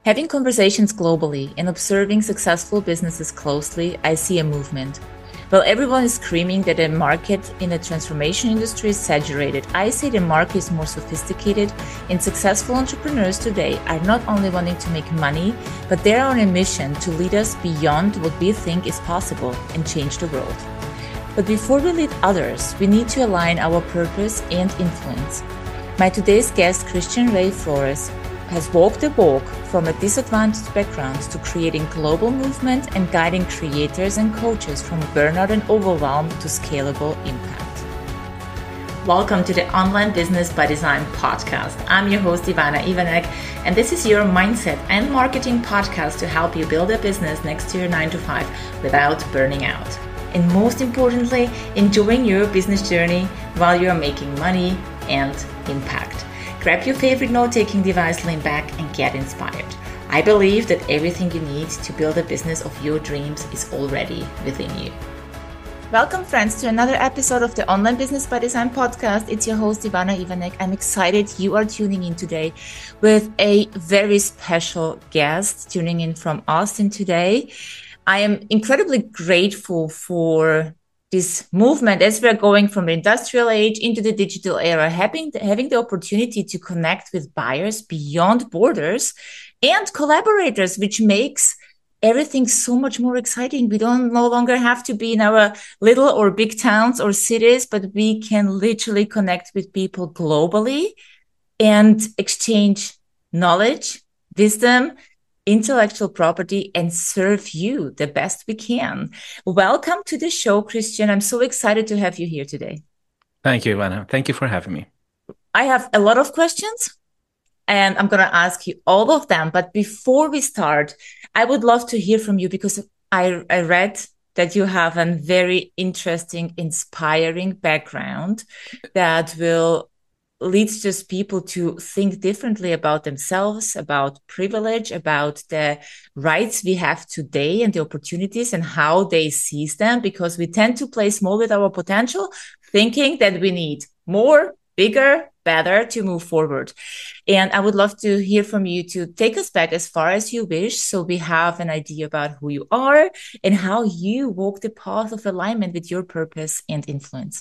Having conversations globally and observing successful businesses closely, I see a movement. While everyone is screaming that the market in the transformation industry is saturated, I say the market is more sophisticated, and successful entrepreneurs today are not only wanting to make money, but they are on a mission to lead us beyond what we think is possible and change the world. But before we lead others, we need to align our purpose and influence. My today's guest, Christian Ray Flores, has walked the walk from a disadvantaged background to creating global movement and guiding creators and coaches from burnout and overwhelm to scalable impact. Welcome to the Online Business by Design podcast. I'm your host, Ivana Ivanek, and this is your mindset and marketing podcast to help you build a business next to your 9-to-5 without burning out. And most importantly, enjoying your business journey while you're making money and impact. Grab your favorite note-taking device, lean back, and get inspired. I believe that everything you need to build a business of your dreams is already within you. Welcome, friends, to another episode of the Online Business by Design podcast. It's your host, Ivana Ivanek. I'm excited you are tuning in today with a very special guest tuning in from Austin today. I am incredibly grateful for this movement as we're going from the industrial age into the digital era, having the opportunity to connect with buyers beyond borders and collaborators, which makes everything so much more exciting. We don't no longer have to be in our little or big towns or cities, but we can literally connect with people globally and exchange knowledge, wisdom, intellectual property, and serve you the best we can. Welcome to the show, Christian. I'm so excited to have you here today. Thank you, Ivana. Thank you for having me. I have a lot of questions, and I'm going to ask you all of them. But before we start, I would love to hear from you because I read that you have a very interesting, inspiring background that will leads just people to think differently about themselves, about privilege, about the rights we have today and the opportunities and how they seize them, because we tend to play small with our potential, thinking that we need more, bigger, better to move forward. And I would love to hear from you to take us back as far as you wish, so we have an idea about who you are and how you walk the path of alignment with your purpose and influence.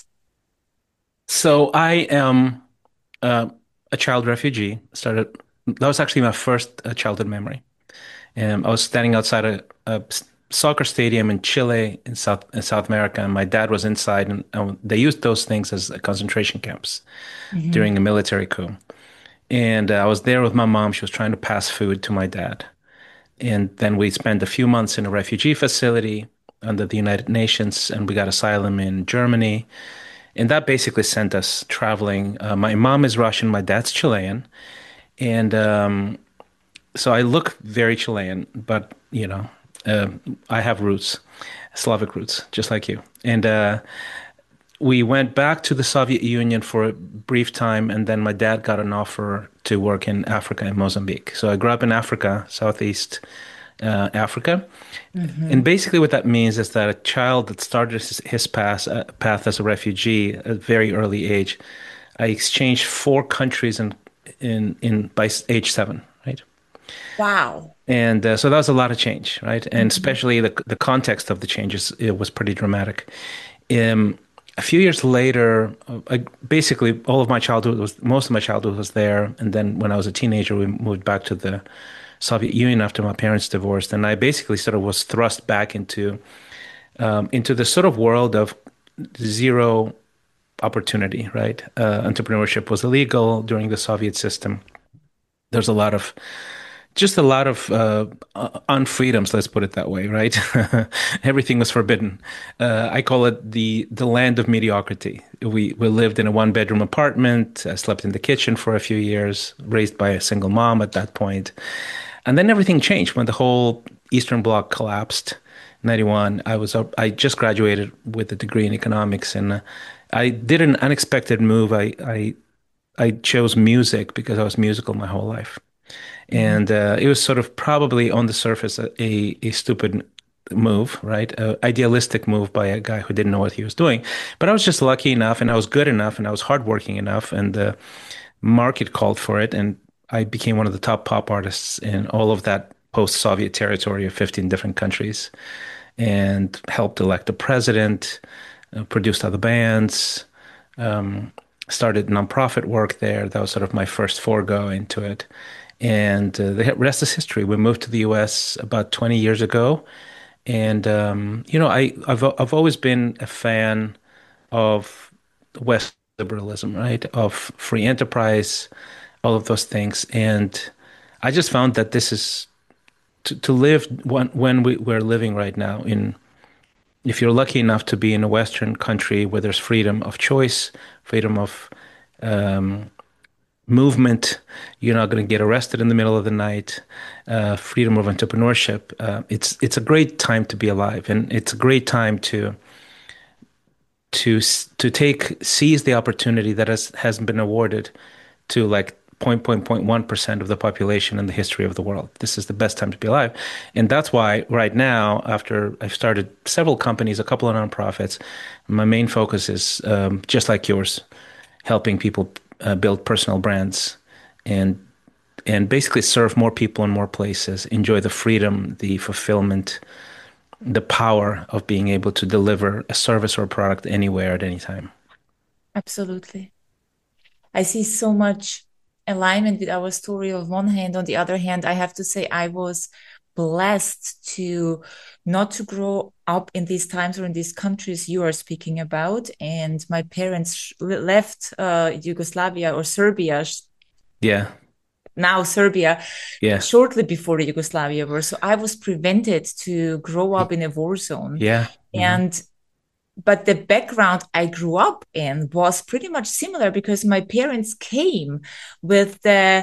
So I am a child refugee. That was actually my first childhood memory. I was standing outside a soccer stadium in Chile in South America, and my dad was inside, and they used those things as concentration camps during a military coup. And I was there with my mom. She was trying to pass food to my dad. And then we spent a few months in a refugee facility under the United Nations, and we got asylum in Germany. And that basically sent us traveling. My mom is Russian, my dad's Chilean. And so I look very Chilean, but, I have roots, Slavic roots, just like you. And we went back to the Soviet Union for a brief time, and then my dad got an offer to work in Africa, in Mozambique. So I grew up in Africa, Southeast Africa. And basically what that means is that a child that started his path as a refugee at a very early age, I exchanged 4 countries in by age 7, right? Wow. And so that was a lot of change, right? And especially the context of the changes, it was pretty dramatic. A few years later, basically most of my childhood was there. And then when I was a teenager, we moved back to the Soviet Union after my parents divorced, and I basically sort of was thrust back into the sort of world of zero opportunity, right? Entrepreneurship was illegal during the Soviet system. There's a lot of unfreedoms, let's put it that way, right? Everything was forbidden. I call it the land of mediocrity. We lived in a 1-bedroom apartment. I slept in the kitchen for a few years, raised by a single mom at that point. And then everything changed when the whole Eastern Bloc collapsed. 91, I just graduated with a degree in economics, and I did an unexpected move. I chose music because I was musical my whole life. And it was sort of probably on the surface a stupid move, right? An idealistic move by a guy who didn't know what he was doing. But I was just lucky enough, and I was good enough, and I was hardworking enough, and the market called for it. And I became one of the top pop artists in all of that post-Soviet territory of 15 different countries and helped elect a president, produced other bands, um, started nonprofit work there. That was sort of my first forego into it. And the rest is history. We moved to the US about 20 years ago. And, I've always been a fan of West liberalism, right? Of free enterprise, all of those things. And I just found that this is to live when we're living right now in, if you're lucky enough to be in a Western country where there's freedom of choice, freedom of movement, you're not going to get arrested in the middle of the night, freedom of entrepreneurship. It's a great time to be alive, and it's a great time to seize the opportunity that hasn't been awarded to like 0.1% of the population in the history of the world. This is the best time to be alive. And that's why right now, after I've started several companies, a couple of nonprofits, my main focus is just like yours, helping people build personal brands and basically serve more people in more places, enjoy the freedom, the fulfillment, the power of being able to deliver a service or a product anywhere at any time. Absolutely. I see so much alignment with our story on one hand. On the other hand, I have to say I was blessed to not to grow up in these times or in these countries you are speaking about. And my parents left Yugoslavia or Serbia, Yeah, now Serbia, yeah, shortly before the Yugoslavia war. So I was prevented to grow up in a war zone. yeah. Hmm. And but the background I grew up in was pretty much similar because my parents came with the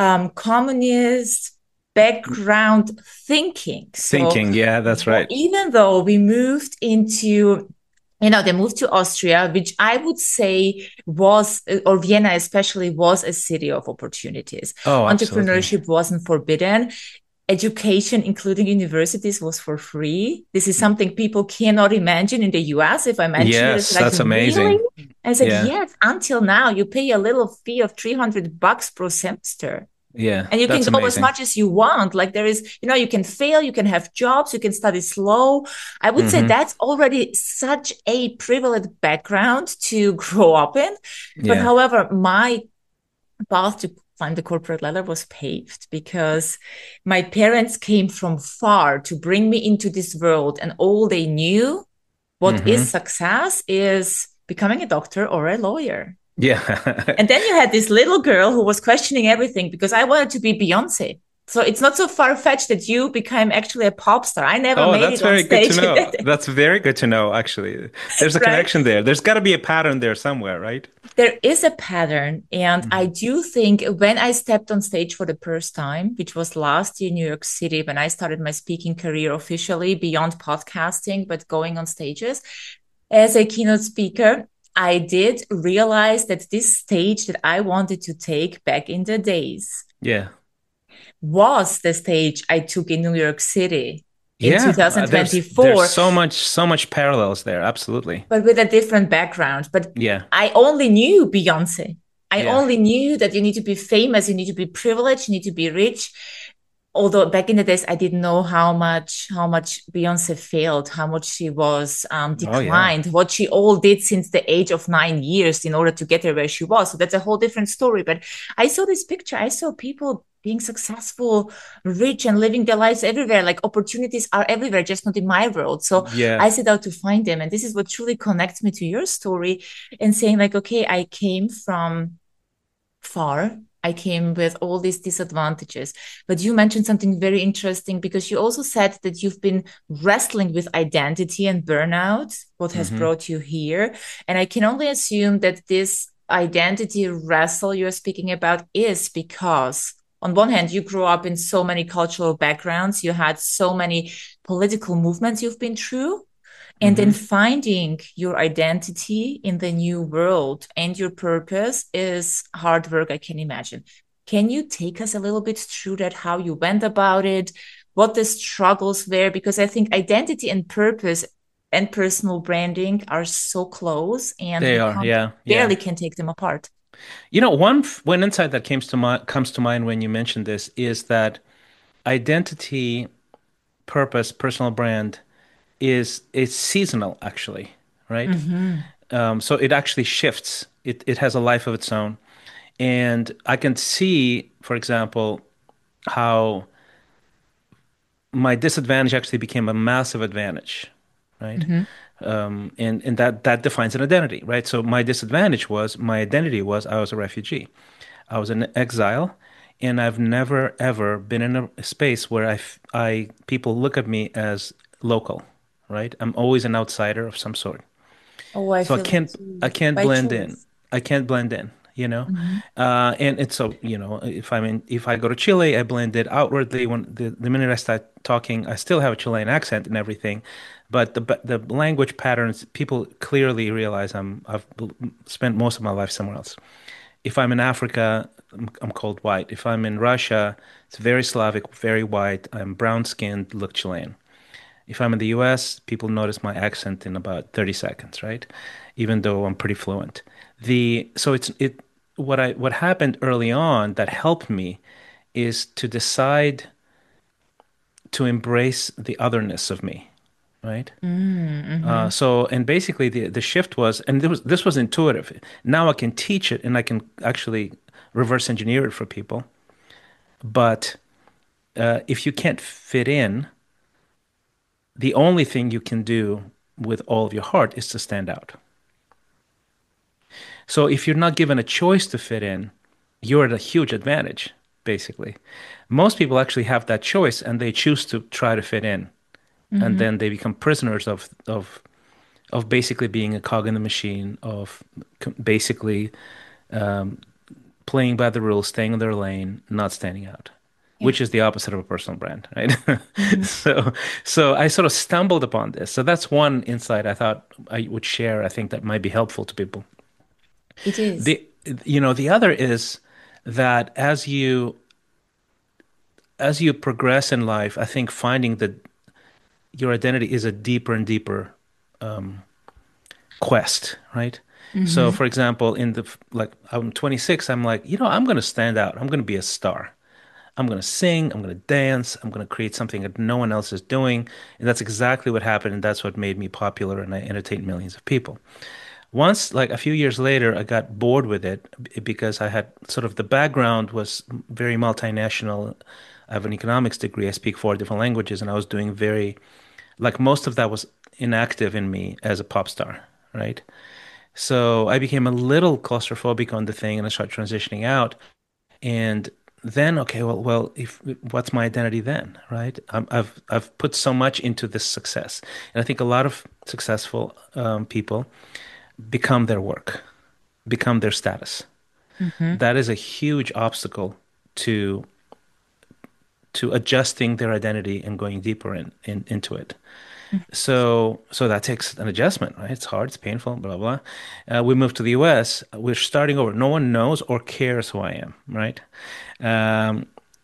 communist background thinking. So Thinking, yeah, that's right. even though we moved into they moved to Austria, which I would say was, or Vienna especially, was a city of opportunities. Oh, absolutely. Entrepreneurship wasn't forbidden. Education, including universities, was for free. This is something people cannot imagine in the US. If I mention it, it's Yes, like, that's really? amazing. I said, Yeah, yes, until now, you pay a little fee of $300 per semester. yeah, And you can that's go as amazing. much as you want. Like there is, you can fail, you can have jobs, you can study slow. I would say Hmm. that's already such a privileged background to grow up in. But Yeah. however, my path to climb the corporate ladder was paved because my parents came from far to bring me into this world. And all they knew what is Hmm. success is becoming a doctor or a lawyer. Yeah. And then you had this little girl who was questioning everything because I wanted to be Beyonce. So it's not so far fetched that you became actually a pop star. I never Oh, made that's it on very good to stage, know. That's very good to know, actually. There's a right? connection there. There's got to be a pattern there somewhere, right? There is a pattern. And I Hmm. do think when I stepped on stage for the first time, which was last year in New York City, when I started my speaking career officially beyond podcasting, but going on stages as a keynote speaker, I did realize that this stage that I wanted to take back in the days Yeah. was the stage I took in New York City in Yeah. There's 2024, so much parallels there. Absolutely. but with a different background. But Yeah. I only knew Beyonce. I Yeah. only knew that you need to be famous, you need to be privileged, you need to be rich. Although back in the days, I didn't know how much Beyonce failed, how much she was Oh, yeah. declined, what she all did since the age of 9 years in order to get her where she was. So that's a whole different story. But I saw this picture. I saw people being successful, rich, and living their lives everywhere. Like opportunities are everywhere, just not in my world. So Yeah. I set out to find them, and this is what truly connects me to your story, and saying like, okay, I came from far. I came with all these disadvantages. But you mentioned something very interesting because you also said that you've been wrestling with identity and burnout, what has Hmm. brought you here. And I can only assume that this identity wrestle you're speaking about is because, on one hand, you grew up in so many cultural backgrounds, you had so many political movements you've been through, and then Hmm. finding your identity in the new world and your purpose is hard work, I can imagine. Can you take us a little bit through that, how you went about it, what the struggles were? Because I think identity and purpose and personal branding are so close and They we are. can't Yeah. Yeah. barely can take them apart. One insight that comes to mind when you mentioned this is that identity, purpose, personal brand is seasonal actually, right? Mm-hmm. So it actually shifts. It has a life of its own. And I can see, for example, how my disadvantage actually became a massive advantage, right? Mm-hmm. And that defines an identity, right? So my identity was I was a refugee. I was in exile, and I've never ever been in a space where people look at me as local, right? I'm always an outsider of some sort. Oh, I So feel it too. I can't By blend in. choice. I can't blend in, you know. Mm-hmm. And so, if I go to Chile, I blend it outwardly. When the minute I start talking, I still have a Chilean accent and everything, but the language patterns, people clearly realize I've spent most of my life somewhere else. If I'm in Africa, I'm called white. If I'm in Russia, it's very Slavic, very white. I'm brown skinned, look Chilean. If I'm in the US, people notice my accent in about 30 seconds, right? Even though I'm pretty fluent. The so it's it what happened early on that helped me is to decide to embrace the otherness of me, right? Mm-hmm. And basically the shift was, and this was intuitive. Now I can teach it and I can actually reverse engineer it for people. But if you can't fit in, the only thing you can do with all of your heart is to stand out. So if you're not given a choice to fit in, you're at a huge advantage, basically. Most people actually have that choice and they choose to try to fit in, and Mm-hmm. then they become prisoners of basically being a cog in the machine, of basically playing by the rules, staying in their lane, not standing out, Yeah. which is the opposite of a personal brand, right? Mm-hmm. So, so I sort of stumbled upon this. So that's one insight I thought I would share. I think that might be helpful to people. It is. The, the other is that as you progress in life, I think finding that your identity is a deeper and deeper quest, right? So, Mm-hmm. for example, like I'm 26, I'm like, I'm going to stand out. I'm going to be a star. I'm going to sing, I'm going to dance, I'm going to create something that no one else is doing. And that's exactly what happened. And that's what made me popular and I entertained millions of people. Once, like a few years later, I got bored with it because I had sort of the background was very multinational. I have an economics degree. I speak four different languages, and I was doing like most of that was inactive in me as a pop star, right? So I became a little claustrophobic on the thing, and I started transitioning out. And then, okay, if what's my identity then, right? I've put so much into this success, and I think a lot of successful people become their work, become their status. Mm-hmm. That is a huge obstacle to adjusting their identity and going deeper into it. So that takes an adjustment, right? It's hard, it's painful, blah blah. We moved to the U.S. We're starting over. No one knows or cares who I am, right? Um,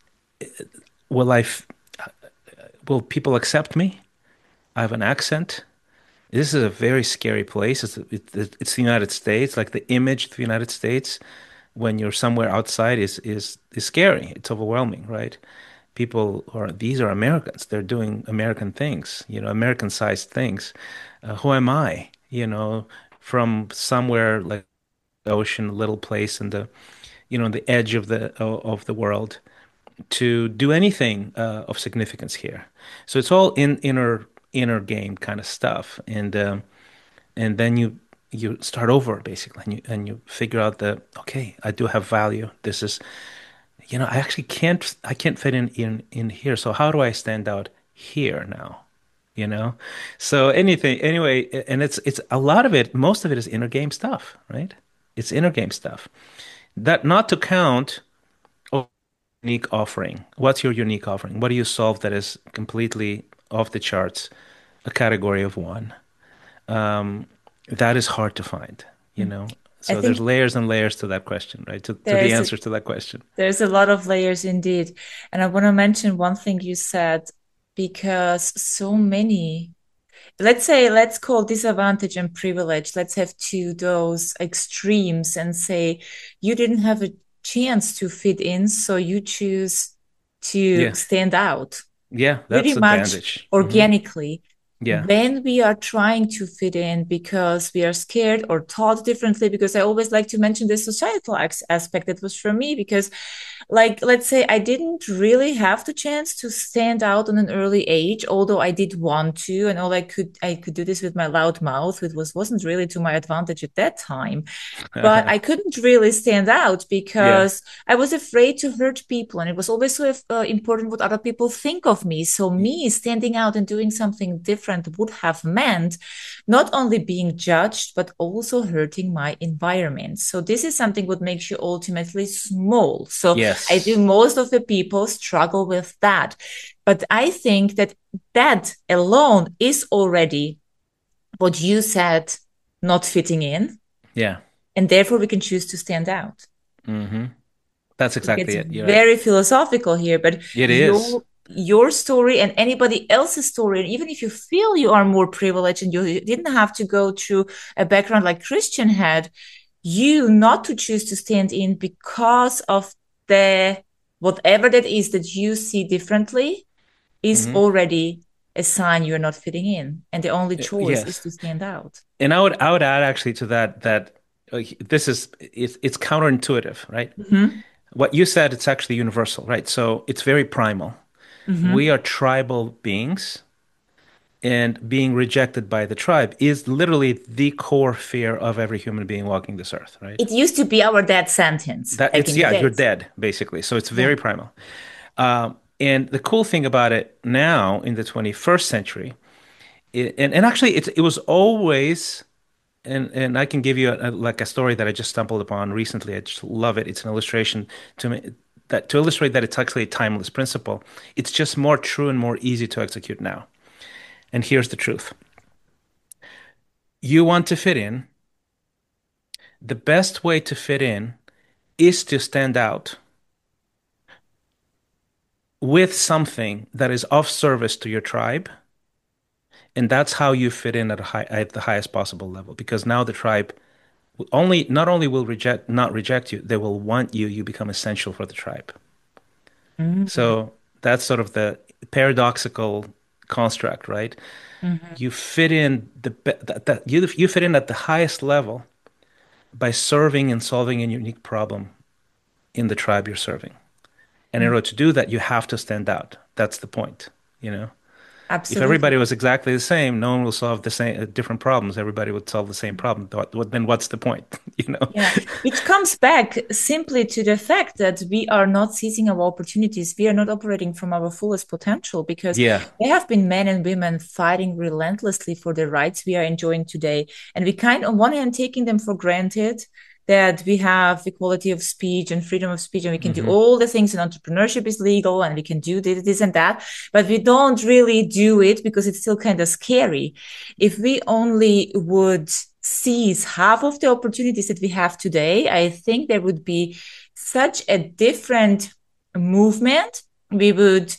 will I? Will people accept me? I have an accent. This is a very scary place. It's the United States. Like the image of the United States when you're somewhere outside is scary. It's overwhelming, right? These are Americans. They're doing American things, American-sized things. Who am I? From somewhere like the ocean, little place in the edge of the world to do anything of significance here. So it's all inner game kind of stuff, and then you start over basically, and you figure out that okay, I do have value. This is I can't fit in here. So how do I stand out here now? You know? So anything anyway, and it's a lot of it, most of it is inner game stuff, right? It's inner game stuff. That not to count unique offering. What's your unique offering? What do you solve that is completely off the charts, a category of one? Um, that is hard to find, you Mm. know? I So there's think layers and layers to that question, right? To the there's a answer to that question. there's a lot of layers indeed. And I want to mention one thing you said because so many let's call disadvantage and privilege. Let's have two those extremes and say you didn't have a chance to fit in, so you choose to Yeah. stand out Yeah, pretty that's much advantage. organically. Yeah. When we are trying to fit in because we are scared or taught differently, because I always like to mention the societal aspect that was for me, because like let's say I didn't really have the chance to stand out on an early age, although I did want to, and all I could do this with my loud mouth, which wasn't really to my advantage at that time. But I couldn't really stand out Yeah. because I was afraid to hurt people. And it was always so important what other people think of me. So, me standing out and doing something different would have meant not only being judged, but also hurting my environment. So, this is something what makes you ultimately small. So, I do Yes. most of the people struggle with that. But I think that that alone is already what you said, not fitting in, Yeah. and therefore we can choose to stand out. Hmm. That's It exactly gets it. You're right. very philosophical here, but It is. your story and anybody else's story, and even if you feel you are more privileged and you didn't have to go through a background like Christian had, you not to choose to stand in because of the whatever that is that you see differently is Hmm. already a sign you're not fitting in, and the only choice is Yes. to stand out. And I would add actually to that this is it's counterintuitive, right? Mm-hmm. What you said, it's actually universal, right? So it's very primal. We Mm-hmm. are tribal beings, and being rejected by the tribe is literally the core fear of every human being walking this earth, right? It used to be our death sentence That back it's in the yeah, you're days. dead basically. So it's Yeah. very primal. And the cool thing about it now in the 21st century, and actually it was always, and I can give you like a story that I just stumbled upon recently. I just love it. It's an illustration to me that to illustrate that it's actually a timeless principle. It's just more true and more easy to execute now. And here's the truth. You want to fit in. The best way to fit in is to stand out with something that is of service to your tribe. And that's how you fit in at the highest possible level. Because now the tribe not only will not reject you, they will want you. You become essential for the tribe. Mm-hmm. So that's sort of the paradoxical construct, right? Mm-hmm. You fit in you fit in at the highest level by serving and solving a unique problem in the tribe you're serving. And in order to do that, you have to stand out. That's the point, you know? If Absolutely. everybody was exactly the same, no one will solve the same different problems. Everybody would solve the same problem. Then what's the point, you know? Yeah, which comes back simply to the fact that we are not seizing our opportunities. We are not operating from our fullest potential because Yeah. there have been men and women fighting relentlessly for the rights we are enjoying today. And we kind of, on one hand, taking them for granted that we have equality of speech and freedom of speech and we can do Hmm. all the things and entrepreneurship is legal and we can do this and that, but we don't really do it because it's still kind of scary. If we only would seize half of the opportunities that we have today, I think there would be such a different movement. We would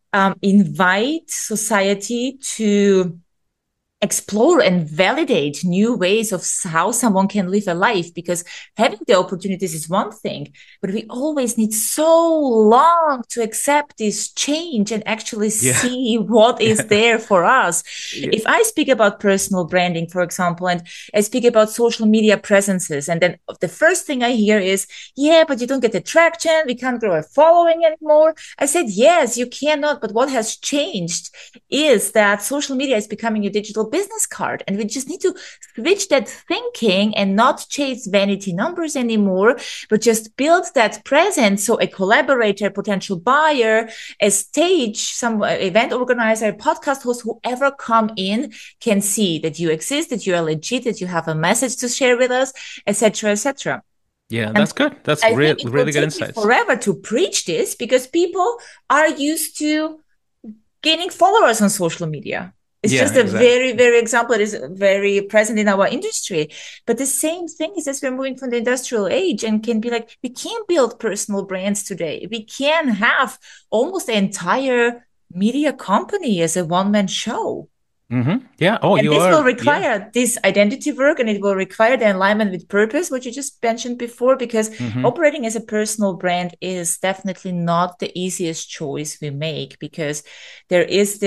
invite society to explore and validate new ways of how someone can live a life, because having the opportunities is one thing, but we always need so long to accept this change and actually Yeah. see what is Yeah. there for us. Yeah. If I speak about personal branding, for example, and I speak about social media presences, and then the first thing I hear is, yeah, but you don't get the traction, we can't grow a following anymore. I said, yes, you cannot, but what has changed is that social media is becoming a digital business card. And we just need to switch that thinking and not chase vanity numbers anymore, but just build that presence. So a collaborator, potential buyer, a stage, some event organizer, podcast host, whoever come in can see that you exist, that you are legit, that you have a message to share with us, etc., etc. Yeah, And that's good. That's I think it will really good take me insights. forever to preach this because people are used to gaining followers on social media. It's Yeah, just a exactly. very, very example that is very present in our industry. But the same thing is as we're moving from the industrial age and can be like, we can build personal brands today. We can have almost the entire media company as a one-man show. Yeah. Oh, And you this will are. Yeah. require this identity work, and it will require the alignment with purpose, what you just mentioned before, because Hmm. operating as a personal brand is definitely not the easiest choice we make, because there is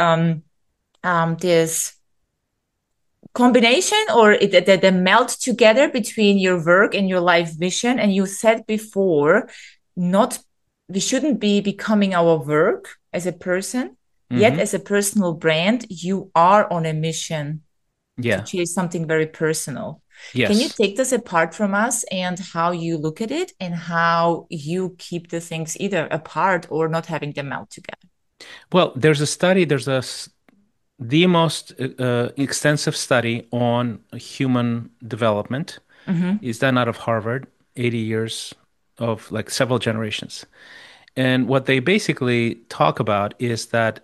this combination, or the melt together between your work and your life vision. And you said before, not we shouldn't be becoming our work as a person, yet Hmm. as a personal brand you are on a mission to Yeah. chase something very personal. Can you Yes. take this apart from us, and how you look at it, and how you keep the things either apart or not having them melt together? Well, there's a study. The most extensive study on human development Mm-hmm. is done out of Harvard, 80 years of like several generations. And what they basically talk about is that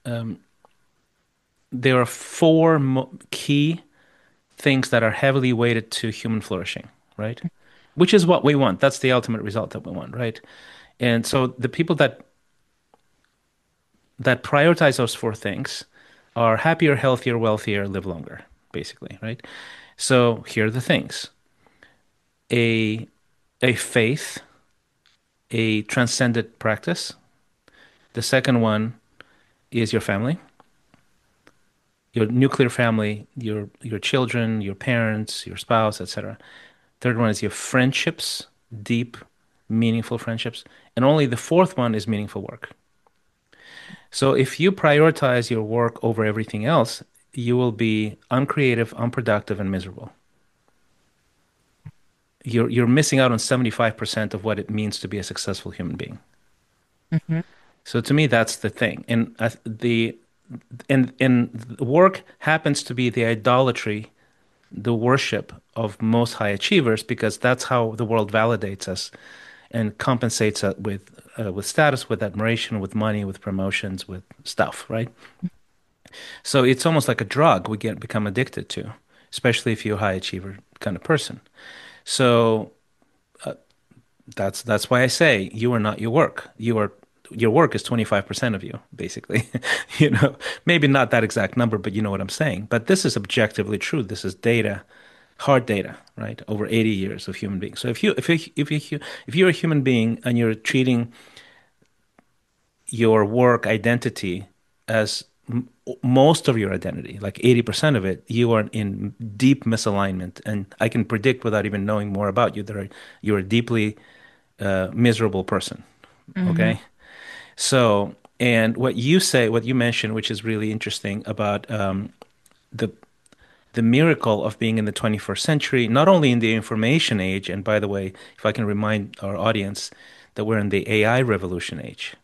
there are four key things that are heavily weighted to human flourishing, right? Which is what we want. That's the ultimate result that we want, right? And so the people that prioritize those four things are happier, healthier, wealthier, live longer, basically, right? So here are the things: a a faith, a transcendent practice. The second one is your family, your nuclear family, your children, your parents, your spouse, etc. Third one is your friendships, deep, meaningful friendships, and only the fourth one is meaningful work. So if you prioritize your work over everything else, you will be uncreative, unproductive, and miserable. You're missing out on 75% of what it means to be a successful human being. Mm-hmm. So to me, that's the thing. And work happens to be the idolatry, the worship of most high achievers, because that's how the world validates us and compensates us with status, with admiration, with money, with promotions, with stuff, right? So it's almost like a drug we get become addicted to, especially if you're a high achiever kind of person. So that's why I say you are not your work. Your work is 25% of you, basically. You know, maybe not that exact number, but you know what I'm saying. But this is objectively true. This is data, hard data, right? Over 80 years of human beings. So if you're a human being and you're treating your work identity as most of your identity, like 80% of it, you are in deep misalignment. And I can predict without even knowing more about you that you're a deeply miserable person. Mm-hmm. Okay. So, and what you mentioned, which is really interesting about the the miracle of being in the 21st century, not only in the information age, and by the way, if I can remind our audience that we're in the AI revolution age,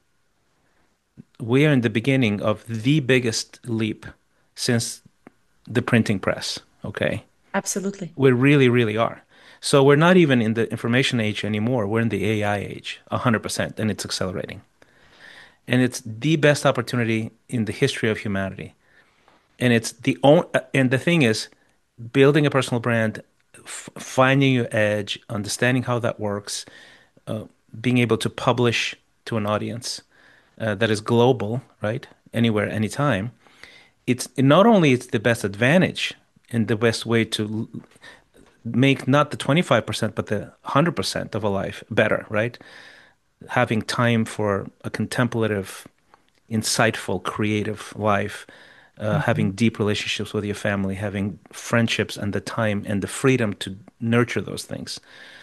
we are in the beginning of the biggest leap since the printing press. Okay. Absolutely. We really, really are. So we're not even in the information age anymore. We're in the AI age, 100%, and it's accelerating. And it's the best opportunity in the history of humanity. And it's and the thing is, building a personal brand, finding your edge, understanding how that works, being able to publish to an audience that is global, right? Anywhere, anytime. It's not only it's the best advantage and the best way to make not the 25%, but the 100% of a life better, right? Having time for a contemplative, insightful, creative life, Mm-hmm. having deep relationships with your family, having friendships and the time and the freedom to nurture those things.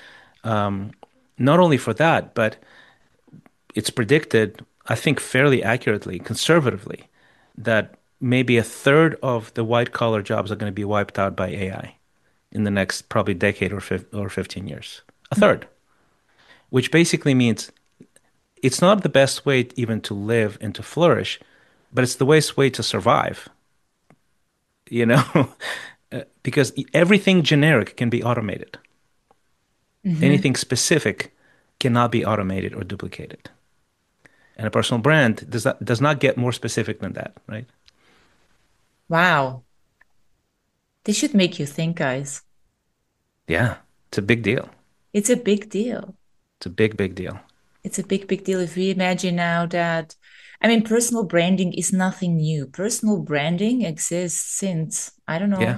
Not only for that, but it's predicted, I think fairly accurately, conservatively, that maybe a third of the white collar jobs are going to be wiped out by AI in the next probably decade or 15 years. A third, which basically means it's not the best way even to live and to flourish, but it's the best way to survive, you know, because everything generic can be automated. Mm-hmm. Anything specific cannot be automated or duplicated. And a personal brand does not get more specific than that, right? Wow. This should make you think, guys. Yeah, it's a big deal. It's a big deal. It's a big, big deal. It's a big, big deal. If we imagine now that, I mean, personal branding is nothing new. Personal branding exists since, I don't Yeah, know,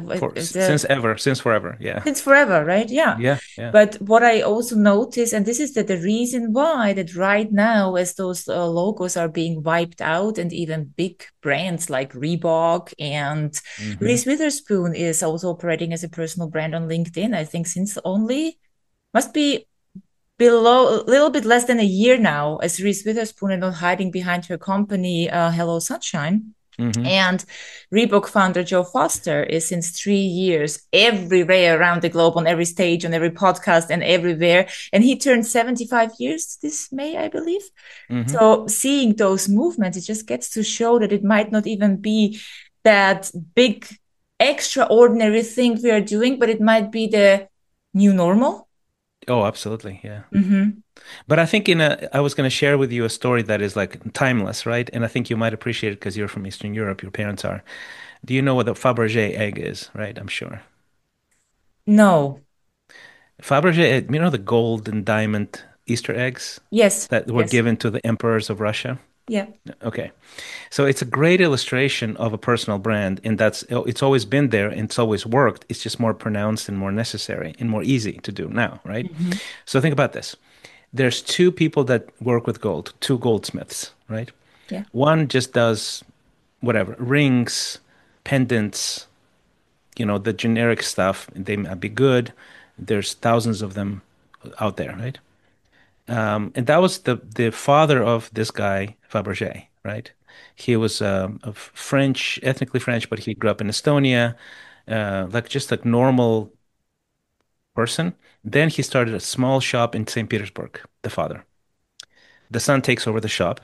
since forever. Yeah, since forever, right? Yeah. yeah, yeah. But what I also notice, and this is the reason why that right now, as those logos are being wiped out, and even big brands like Reebok and Hmm. Reese Witherspoon is also operating as a personal brand on LinkedIn, I think since only must be below a little bit less than a year now, as Reese Witherspoon and not hiding behind her company, Hello Sunshine. Hmm. And Reebok founder Joe Foster is since 3 years everywhere around the globe, on every stage, on every podcast, and everywhere. And he turned 75 years this May, I believe. Hmm. So seeing those movements, it just gets to show that it might not even be that big, extraordinary thing we are doing, but it might be the new normal. Oh, absolutely. Yeah. Mm-hmm. But I think I was going to share with you a story that is like timeless, right? And I think you might appreciate it because you're from Eastern Europe, your parents are. Do you know what the Fabergé egg is, right? I'm sure. No. Fabergé, the gold and diamond Easter eggs Yes. that were Yes. given to the emperors of Russia? Yeah. Okay. So it's a great illustration of a personal brand, and it's always been there and it's always worked. It's just more pronounced and more necessary and more easy to do now, right? Mm-hmm. So think about this. There's two people that work with gold, two goldsmiths, right? Yeah. One just does whatever, rings, pendants, the generic stuff. They might be good. There's thousands of them out there, right? And that was the father of this guy, Fabergé, right? He was of French, ethnically French, but he grew up in Estonia, like just a normal person. Then he started a small shop in St. Petersburg, the father. The son takes over the shop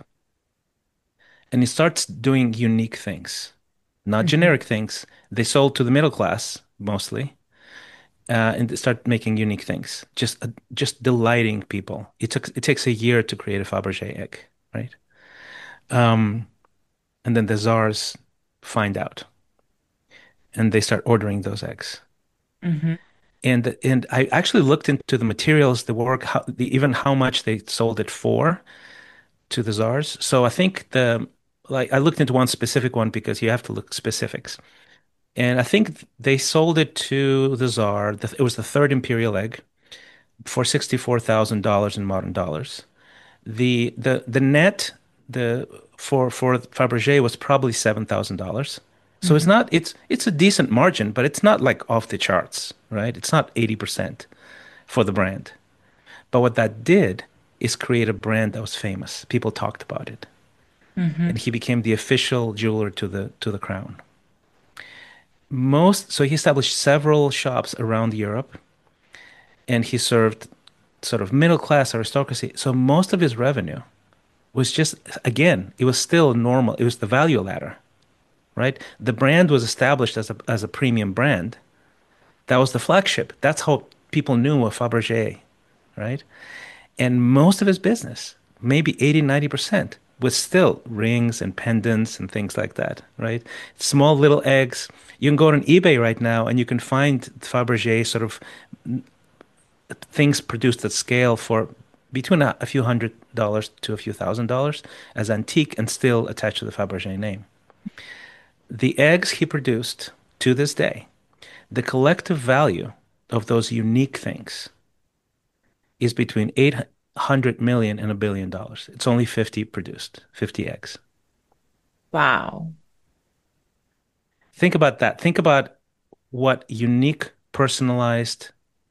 and he starts doing unique things, not Mm-hmm. generic things. They sold to the middle class mostly, and they start making unique things, just delighting people. It takes a year to create a Fabergé egg, right? Um, and then the czars find out, and they start ordering those eggs. Mm-hmm. And I actually looked into the materials, the work, even how much they sold it for to the czars. So I think like I looked into one specific one because you have to look specifics. And I think they sold it to the Tsar. It was the third imperial egg for $64,000 in modern dollars. The net the for Fabergé was probably $7,000. So Mm-hmm. it's a decent margin, but it's not like off the charts, right? It's not 80% for the brand. But what that did is create a brand that was famous. People talked about it, and Mm-hmm. he became the official jeweler to the crown. So he established several shops around Europe, and he served sort of middle class aristocracy. So most of his revenue was just, again, it was still normal. It was the value ladder, right? The brand was established as a premium brand. That was the flagship. That's how people knew of Fabergé, right? And most of his business, maybe 80, 90%, was still rings and pendants and things like that, right? Small little eggs. You can go on eBay right now and you can find Fabergé sort of things produced at scale for between a few $100s to a few $1,000s as antique and still attached to the Fabergé name. The eggs he produced to this day, the collective value of those unique things is between 800 million and $1 billion. It's only 50 produced, 50 eggs. Wow. Think about that. Think about what unique, personalized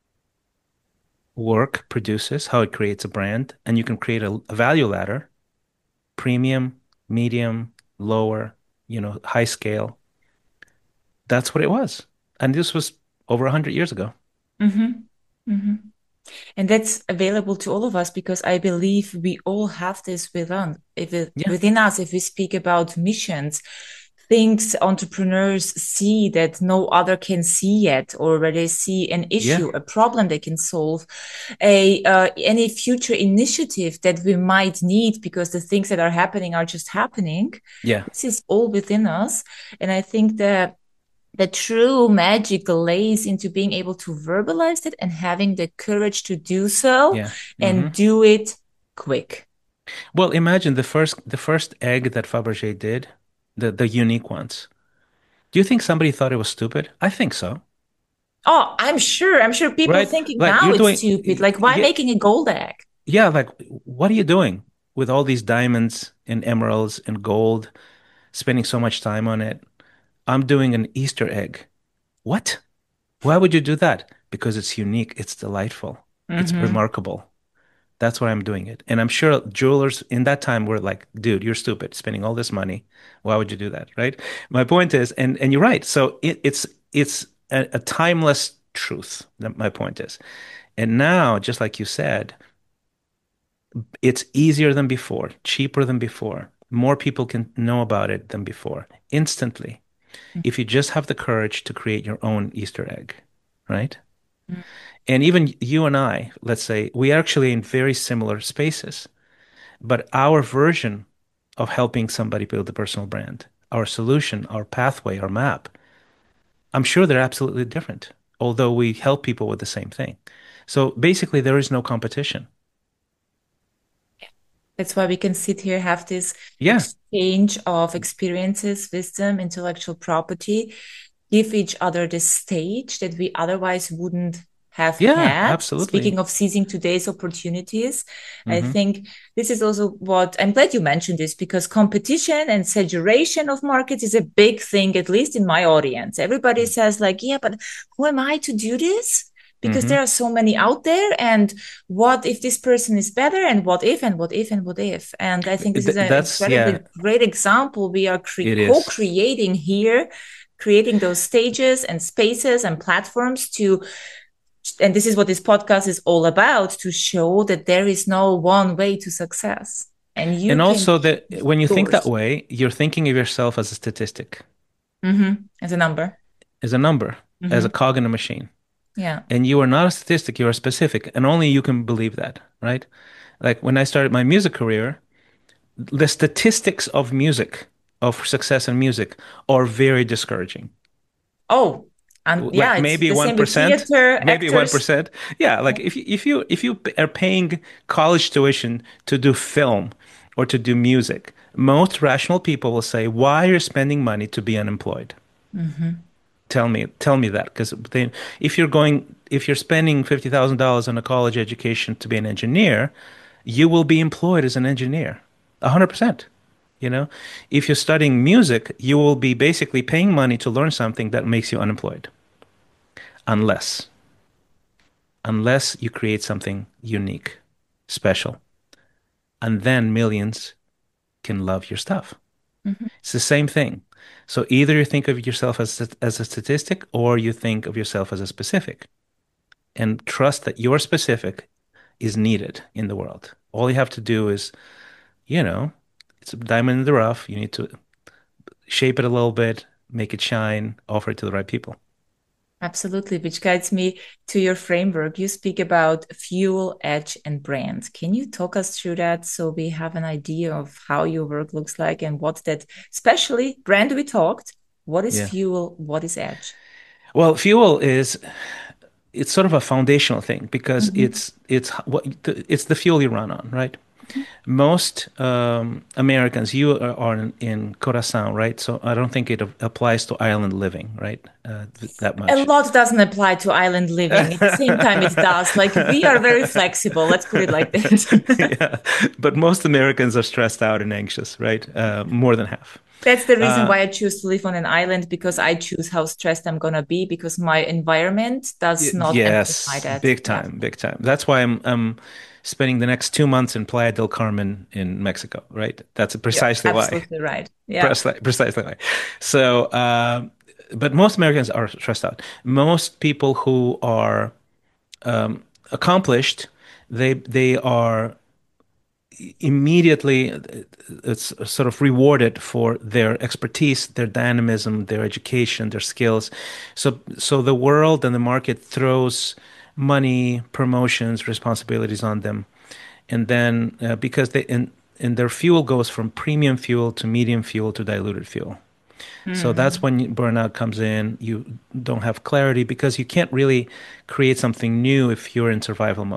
work produces, how it creates a brand, and you can create a value ladder, premium, medium, lower, high scale. That's what it was. And this was over 100 years ago. Mm-hmm. Mm-hmm. And that's available to all of us because I believe we all have this Yeah. within us. If we speak about missions, things entrepreneurs see that no other can see yet, or where they see an Yeah. issue, a problem they can solve, any future initiative that we might need because the things that are happening are just happening. Yeah. This is all within us, and I think that the true magic lays into being able to verbalize it and having the courage to do so Yeah. and Hmm. do it quick. Well, imagine the first egg that Fabergé did, the unique ones. Do you think somebody thought it was stupid? I think so. Oh, I'm sure. I'm sure people Right? thinking Like now you're it's doing, stupid. Like, why yeah, making a gold egg? yeah. Like, what are you doing with all these diamonds and emeralds and gold, spending so much time on it? I'm doing an Easter egg. What? Why would you do that? Because it's unique, it's delightful, it's Hmm. remarkable. That's why I'm doing it. And I'm sure jewelers in that time were like, dude, you're stupid, spending all this money. Why would you do that? Right? My point is, and you're right. So it's a timeless truth. My point is. And now, just like you said, it's easier than before, cheaper than before. More people can know about it than before instantly. If you just have the courage to create your own Easter egg, right? And even you and I, let's say, we are actually in very similar spaces, but our version of helping somebody build a personal brand, our solution, our pathway, our map, I'm sure they're absolutely different, although we help people with the same thing. So basically, there is no competition. That's why we can sit here, have this Yeah, exchange of experiences, wisdom, intellectual property, give each other the stage that we otherwise wouldn't have yeah, had. absolutely. Speaking of seizing today's opportunities, I Hmm. think this is also what I'm glad you mentioned this because competition and saturation of markets is a big thing, at least in my audience. Everybody says, like, yeah, but who am I to do this? Because Hmm. there are so many out there. And what if this person is better? And what if, and what if, and what if? And I think this is an That's, yeah, incredibly great example we are it co is. creating here, creating those stages and spaces and platforms to, and this is what this podcast is all about, to show that there is no one way to success and you And can also that choose when you think that yours. way, you're thinking of yourself as a statistic, As a number. as a number, as a Hmm. cog in a machine. Yeah. And you are not a statistic, you're a specific, and only you can believe that, right? Like when I started my music career, the statistics of music, of success in music, are very discouraging. Oh, and yeah, Like it's maybe the same with 1%, theater maybe actors. 1%. Yeah, like if you are paying college tuition to do film or to do music, most rational people will say, "Why are you spending money to be unemployed?" Hmm. Tell me that because then if you're spending $50,000 on a college education to be an engineer, you will be employed as an engineer, 100%. You know, if you're studying music, you will be basically paying money to learn something that makes you unemployed, unless unless you create something unique, special, and then millions can love your stuff. Hmm. It's the same thing. So either you think of yourself as a statistic or you think of yourself as a specific. And trust that your specific is needed in the world. All you have to do is, you know, it's a diamond in the rough. You need to shape it a little bit, make it shine, offer it to the right people. Absolutely, which guides me to your framework. You speak about fuel, edge, and brand. Can you talk us through that so we have an idea of how your work looks like and what that, especially brand we talked, what is Yeah. fuel, what is edge? Well, fuel is it's sort of a foundational thing because Hmm. it's the fuel you run on, right? Most Americans, you are in Curacao, right? So I don't think it applies to island living, right? That A much. lot doesn't apply to island living. At the same time, it does. Like we are very flexible. Let's put it like that. Yeah, but most Americans are stressed out and anxious, right? More than half. That's the reason Uh, why I choose to live on an island because I choose how stressed I'm gonna be because my environment does not amplify yes, that. big Yeah. time, big time. That's why I'm spending the next 2 months in Playa del Carmen in Mexico, right? That's You're precisely why. absolutely right. Yeah. Precisely why. So, but most Americans are stressed out. Most people who are accomplished, they are immediately it's sort of rewarded for their expertise, their dynamism, their education, their skills. So the world and the market throws money, promotions, responsibilities on them, and then because and their fuel goes from premium fuel to medium fuel to diluted fuel. So that's Hmm. when burnout comes in. You don't have clarity because you can't really create something new if you're in survival mode.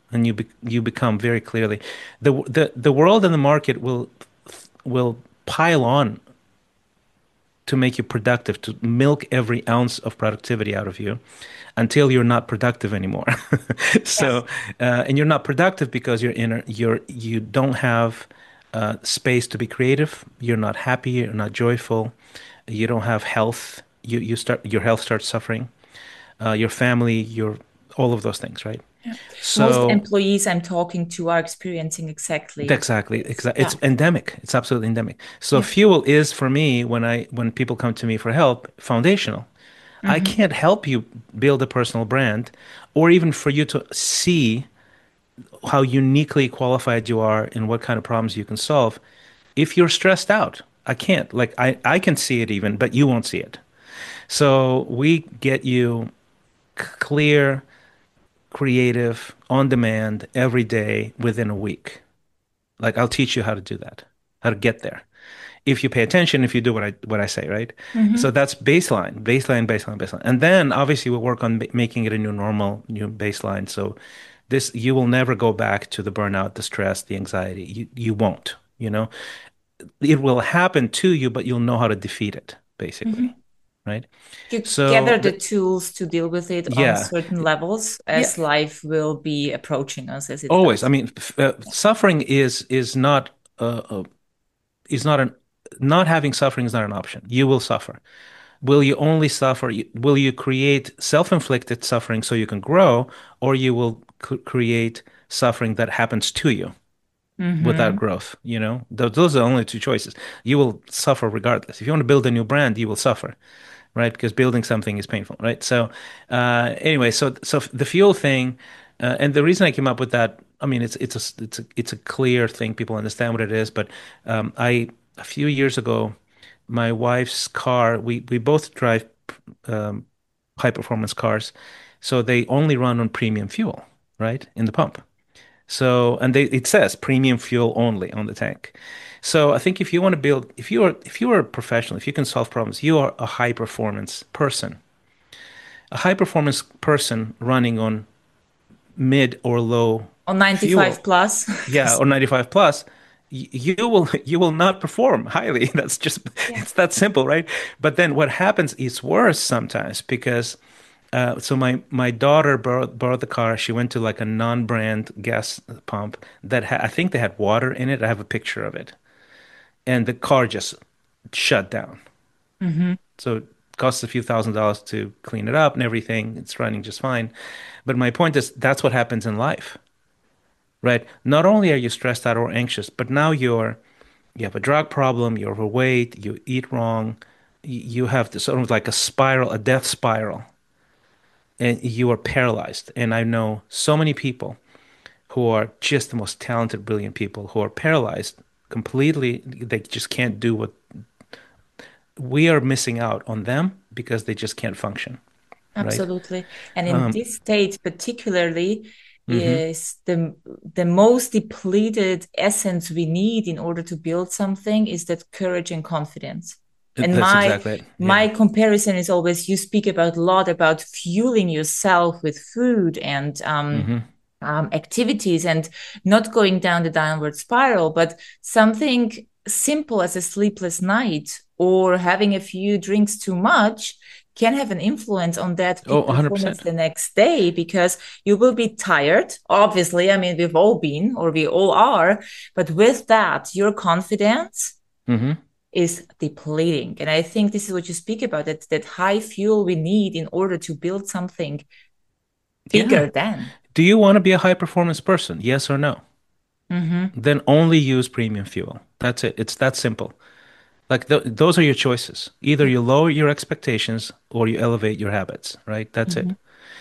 and you become very clearly the world and the market will pile on to make you productive, to milk every ounce of productivity out of you until you're not productive anymore. Yes. So, and you're not productive because you don't have space to be creative. You're not happy. You're not joyful. You don't have health. Your health starts suffering. Your family, your all of those things, right? Yeah. Most So employees I'm talking to are experiencing exactly exactly, this. exactly. It's Yeah. endemic. It's absolutely endemic. So Yeah. fuel is for me when people come to me for help, foundational. I Hmm. can't help you build a personal brand or even for you to see how uniquely qualified you are and what kind of problems you can solve if you're stressed out. I can't. Like I can see it even, but you won't see it. So we get you clear, creative, on demand every day within a week. Like I'll teach you how to do that, how to get there. If you pay attention, if you do what I say, right? So Hmm. that's baseline, baseline, baseline, baseline. And then obviously we'll work on making it a new normal, new baseline. So this you will never go back to the burnout, the stress, the anxiety. You won't, you know. It will happen to you, but you'll know how to defeat it, basically, Hmm. right? You So gather the tools to deal with it on yeah. certain levels Yeah, as life will be approaching us as it always. I does. mean, suffering is not an not having suffering is not an option. You will suffer. Will you only suffer? Will you create self-inflicted suffering so you can grow, or you will create suffering that happens to you without Hmm. growth? You know, those are the only two choices. You will suffer regardless. If you want to build a new brand, you will suffer, right? Because building something is painful, right? So, anyway, so the fuel thing, and the reason I came up with that, I mean, it's a clear thing. People understand what it is, but I a few years ago, my wife's car, we both drive um, high performance cars, so they only run on premium fuel, right, in the pump. So, and it says premium fuel only on the tank. So I think if you want to build, if you are a professional, if you can solve problems, you are a high performance person. A high performance person running on mid or low On 95 fuel, plus. yeah, or 95 plus, you will not perform highly. That's just Yeah. it's that simple, right? But then what happens is worse sometimes because so my daughter borrowed the car. She went to like a non-brand gas pump that I think they had water in it. I have a picture of it, and the car just shut down. Hmm. So it costs a few $1,000s to clean it up and everything. It's running just fine. But my point is that's what happens in life, right? Not only are you stressed out or anxious, but now you have a drug problem, you're overweight, you eat wrong, you have this sort of like a spiral, a death spiral, and you are paralyzed. And I know so many people who are just the most talented, brilliant people who are paralyzed completely. They just can't do what we are missing out on them because they just can't function, right? Absolutely. And in Um, this state, particularly, hmm is the most depleted essence we need in order to build something is that courage and confidence. And That's my exactly it. my Yeah. comparison is always you speak about a lot about fueling yourself with food and hmm activities and not going down the downward spiral, but something simple as a sleepless night or having a few drinks too much can have an influence on that Oh, peak 100%. performance the next day because you will be tired. Obviously, I mean, we've all been or we all are, but with that, your confidence hmm is depleting. And I think this is what you speak about that high fuel we need in order to build something Yeah. bigger than. Do you want to be a high performance person? Yes or no? Mm-hmm. Then only use premium fuel. That's it. It's that simple. Like those are your choices. Either Yeah. you lower your expectations or you elevate your habits, right? That's Mm-hmm. it.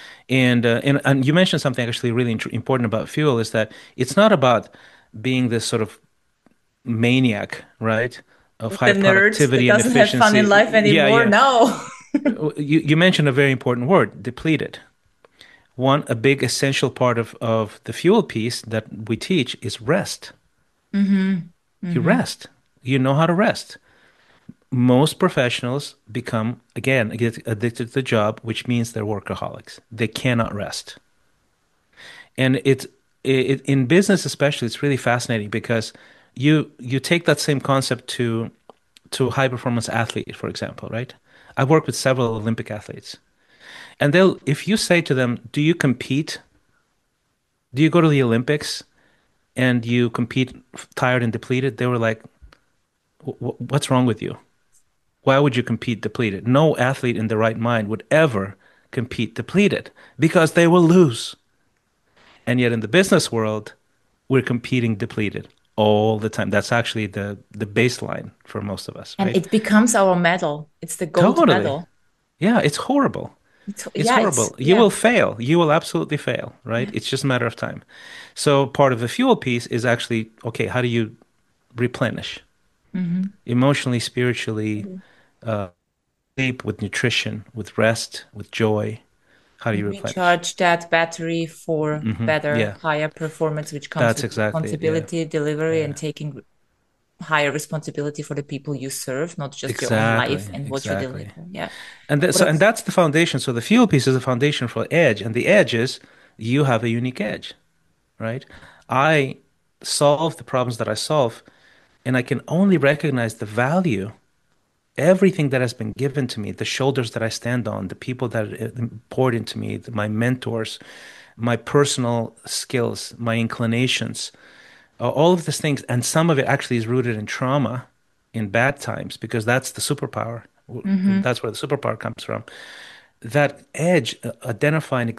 And you mentioned something actually really important about fuel is that it's not about being this sort of maniac, right? Of The high nerd that productivity and doesn't have fun in efficiency. life Yeah, anymore. yeah. No. You mentioned a very important word, depleted. A big essential part of the fuel piece that we teach is rest. Mm-hmm. You Mm-hmm. rest. You know how to rest. Most professionals become, again, get addicted to the job, which means they're workaholics. They cannot rest. And it's in business especially, it's really fascinating because you take that same concept to a high performance athlete, for example, right? I work with several Olympic athletes, and they'll if you say to them, "Do you compete? Do you go to the Olympics and you compete tired and depleted?" They were like, "What's wrong with you? Why would you compete depleted? No athlete in their right mind would ever compete depleted because they will lose." And yet in the business world, we're competing depleted all the time. That's actually the baseline for most of us, And right? it becomes our medal. It's the gold Totally. medal. Yeah, it's horrible. It's Yeah, it's horrible. You yeah. will fail. You will absolutely fail, right? Yeah. It's just a matter of time. So part of the fuel piece is actually, okay, how do you replenish Hmm. emotionally, spiritually, uh, sleep, with nutrition, with rest, with joy? How do you replenish? Recharge that battery for better, Yeah, higher performance, which comes that's with exactly it. Yeah, responsibility, delivery, and yeah. taking higher responsibility for the people you serve, not just your own life Exactly, and what you exactly. deliver. Yeah. And that's the foundation. So the fuel piece is the foundation for edge, and the edge is you have a unique edge, right? I solve the problems that I solve, and I can only recognize the value, everything that has been given to me, the shoulders that I stand on, the people that poured into me, my mentors, my personal skills, my inclinations, all of these things, and some of it actually is rooted in trauma, in bad times, because that's the superpower. Hmm. That's where the superpower comes from. That edge, identifying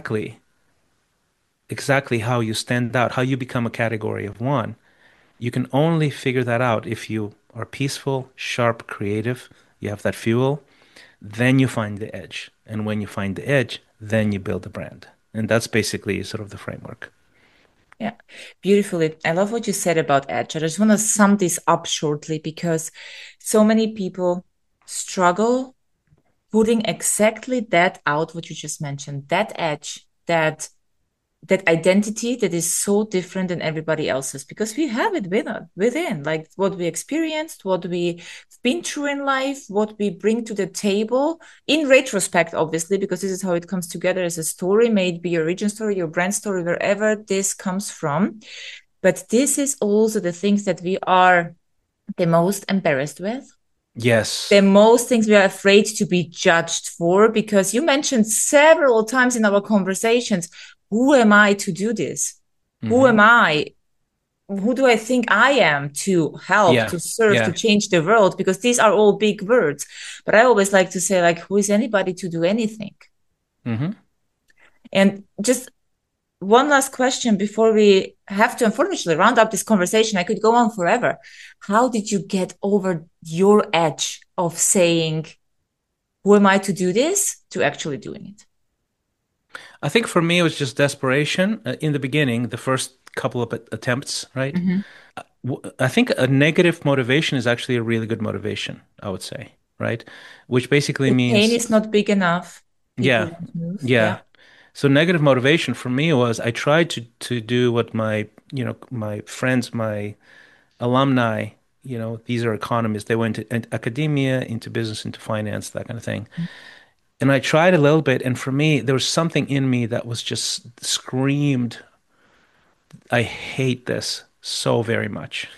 exactly how you stand out, how you become a category of one. You can only figure that out if you are peaceful, sharp, creative, you have that fuel, then you find the edge. And when you find the edge, then you build a brand. And that's basically sort of the framework. Yeah, beautifully. I love what you said about edge. I just want to sum this up shortly because so many people struggle putting exactly that out, what you just mentioned, that edge, that identity that is so different than everybody else's because we have it within like what we experienced, what we've been through in life, what we bring to the table in retrospect, obviously, because this is how it comes together as a story, may it be your origin story, your brand story, wherever this comes from. But this is also the things that we are the most embarrassed with, Yes. the most things we are afraid to be judged for, because you mentioned several times in our conversations, who am I to do this? Who Hmm. am I? Who do I think I am to help, Yeah. to serve, to Yeah. change the world? Because these are all big words. But I always like to say, like, who is anybody to do anything? Hmm. And just one last question before we have to unfortunately round up this conversation. I could go on forever. How did you get over your edge of saying, who am I to do this, to actually doing it? I think for me, it was just desperation in the beginning, the first couple of attempts, right? Mhm. I think a negative motivation is actually a really good motivation, I would say, right? Which basically The pain means, is not big enough. People yeah, won't move. yeah. Yeah. So negative motivation for me was I tried to do what my friends, my alumni, these are economists. They went into academia, into business, into finance, that kind of thing. And I tried a little bit, and for me, there was something in me that was just screamed, I hate this so very much,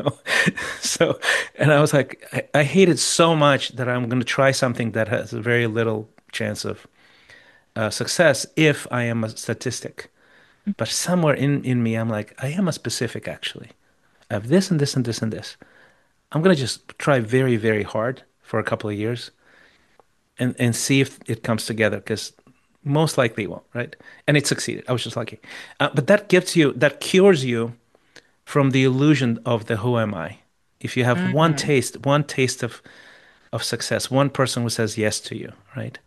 So, and I was like, I hate it so much that I'm going to try something that has a very little chance of success if I am a statistic. But somewhere in me, I'm like, I am a specific actually. I have this and this and this and this. I'm going to just try very, very hard for a couple of years and see if it comes together because most likely it won't, right? And it succeeded. I was just lucky. But that cures you from the illusion of the who am I. If you have Mhm. one taste of success, one person who says yes to you, right?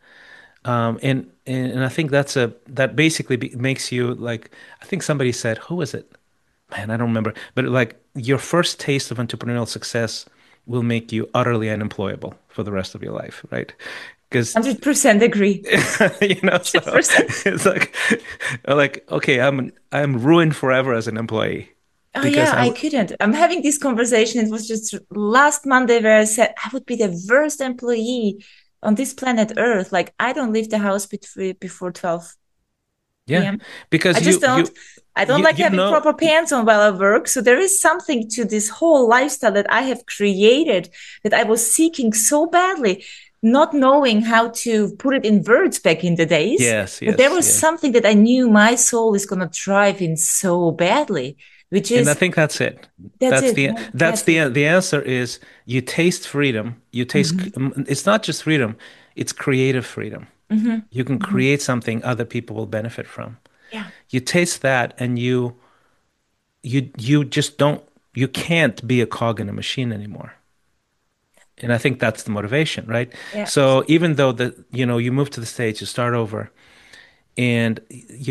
And I think that basically makes you like, I think somebody said, who was it? Man, I don't remember. But like your first taste of entrepreneurial success will make you utterly unemployable for the rest of your life, right? Because 100% agree. so 100%. it's like okay, I'm ruined forever as an employee Oh because yeah, I couldn't. I'm having this conversation. It was just last Monday where I said I would be the worst employee on this planet Earth. Like I don't leave the house before 12. Yeah, I because just don't. I don't like you having know, proper pants on while I work. So there is something to this whole lifestyle that I have created that I was seeking so badly, not knowing how to put it in words back in the days. yes, But there yes, was yeah. something that I knew my soul is going to thrive in so badly, which And I is think that's it. that's That's it. the Yeah, that's that's it. the answer is you taste freedom. You taste Hmm. it's not just freedom, it's creative freedom. Hmm. You can Hmm. create something other people will benefit from. Yeah. You taste that and you just don't you can't be a cog in a machine anymore. And I think that's the motivation, right? Yeah. So even though you move to the States, you start over and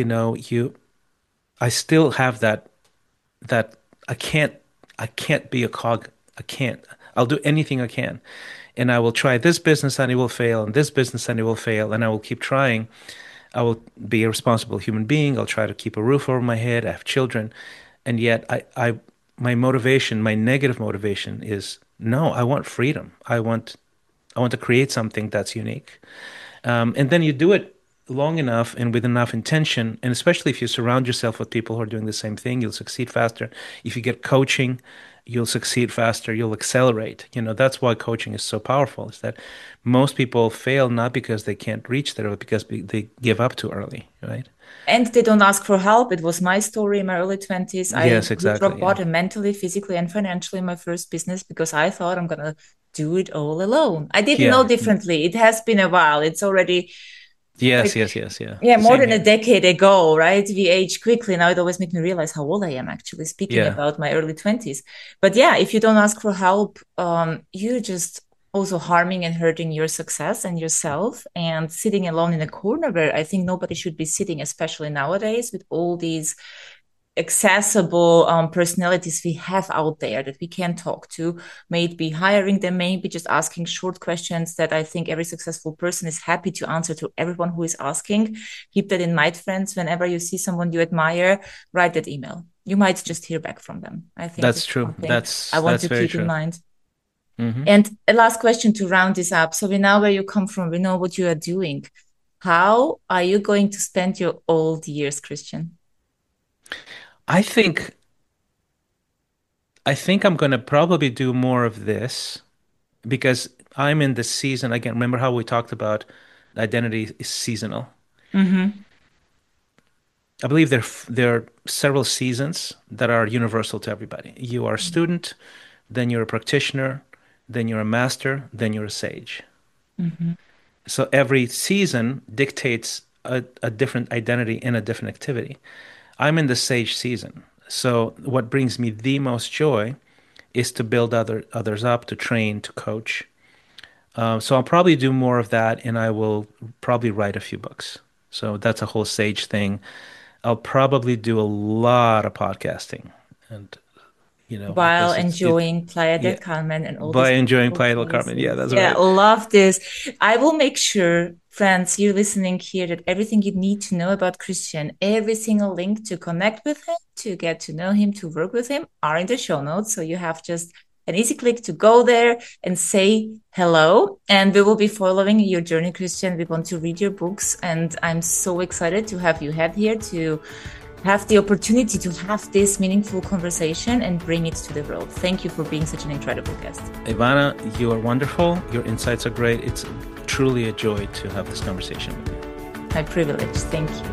I still have that I can't be a cog. I can't. I'll do anything I can. And I will try this business and it will fail, and this business and it will fail, and I will keep trying. I will be a responsible human being. I'll try to keep a roof over my head. I have children. And yet my motivation, my negative motivation is no, I want freedom. I want to create something that's unique. And then you do it long enough and with enough intention, and especially if you surround yourself with people who are doing the same thing, you'll succeed faster. If you get coaching, you'll succeed faster, you'll accelerate. That's why coaching is so powerful, is that most people fail not because they can't reach there, but because they give up too early, right? And they don't ask for help. It was my story in my early 20s. I Yes, hit rock exactly. Yeah. bottom mentally, physically, and financially in my first business because I thought I'm going to do it all alone. I didn't know Yeah. differently. It has been a while. It's already Yes, like, yes, yes, yeah. yeah, more Same than a here. decade ago, right? We age quickly. Now it always makes me realize how old I am actually speaking Yeah. about my early 20s. But yeah, if you don't ask for help, you're just also harming and hurting your success and yourself and sitting alone in a corner where I think nobody should be sitting, especially nowadays with all these accessible personalities we have out there that we can talk to, maybe hiring them, maybe just asking short questions that I think every successful person is happy to answer to everyone who is asking. Keep that in mind, friends. Whenever you see someone you admire, write that email. You might just hear back from them. I think That's that's true. something I That's want that's to very keep in true. mind. Hmm. And a last question to round this up. So we know where you come from, we know what you are doing. How are you going to spend your old years, Christian? I think I think I'm going to probably do more of this because I'm in the season again. Remember how we talked about identity is seasonal? Mm-hmm. I believe there are several seasons that are universal to everybody. You are a student, then you're a practitioner, then you're a master, then you're a sage. Mm-hmm. So every season dictates a different identity in a different activity. I'm in the sage season. So what brings me the most joy is to build others up, to train, to coach. So I'll probably do more of that, and I will probably write a few books. So that's a whole sage thing. I'll probably do a lot of podcasting, and While because enjoying Playa del yeah, Carmen and all by these enjoying beautiful Playa del Carmen. Yeah, places. that's Yeah, right. love this. I will make sure, friends, you listening here, that everything you need to know about Christian, every single link to connect with him, to get to know him, to work with him, are in the show notes. So you have just an easy click to go there and say hello. And we will be following your journey, Christian. We want to read your books. And I'm so excited to have you head here to have the opportunity to have this meaningful conversation and bring it to the world. Thank you for being such an incredible guest. Ivana, you are wonderful. Your insights are great. It's truly a joy to have this conversation with you. My privilege. Thank you.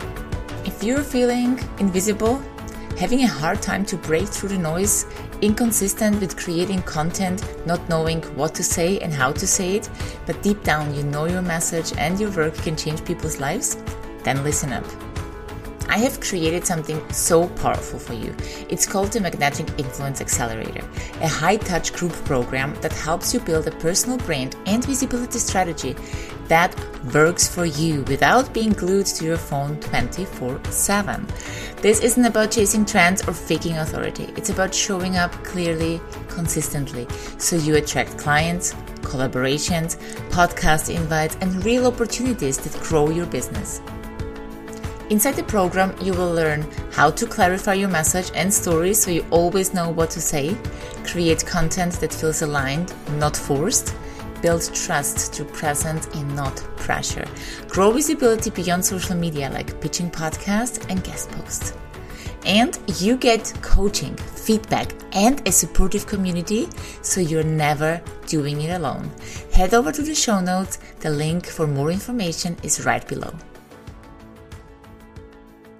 If you're feeling invisible, having a hard time to break through the noise, inconsistent with creating content, not knowing what to say and how to say it, but deep down you know your message and your work can change people's lives, then listen up. I have created something so powerful for you. It's called the Magnetic Influence Accelerator, a high-touch group program that helps you build a personal brand and visibility strategy that works for you without being glued to your phone 24/7. This isn't about chasing trends or faking authority. It's about showing up clearly, consistently, so you attract clients, collaborations, podcast invites, and real opportunities that grow your business. Inside the program, you will learn how to clarify your message and story so you always know what to say, create content that feels aligned, not forced, build trust through presence and not pressure. Grow visibility beyond social media like pitching podcasts and guest posts. And you get coaching, feedback, and a supportive community, so you're never doing it alone. Head over to the show notes. The link for more information is right below.